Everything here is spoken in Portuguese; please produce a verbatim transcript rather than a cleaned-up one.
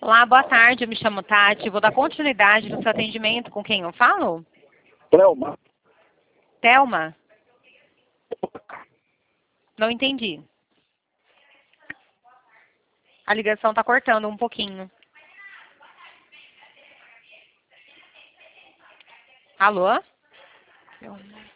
Olá, boa tarde, eu me chamo Tati, vou dar continuidade no seu atendimento. Com quem eu falo? Thelma. Thelma? Não entendi. A ligação está cortando um pouquinho. Alô?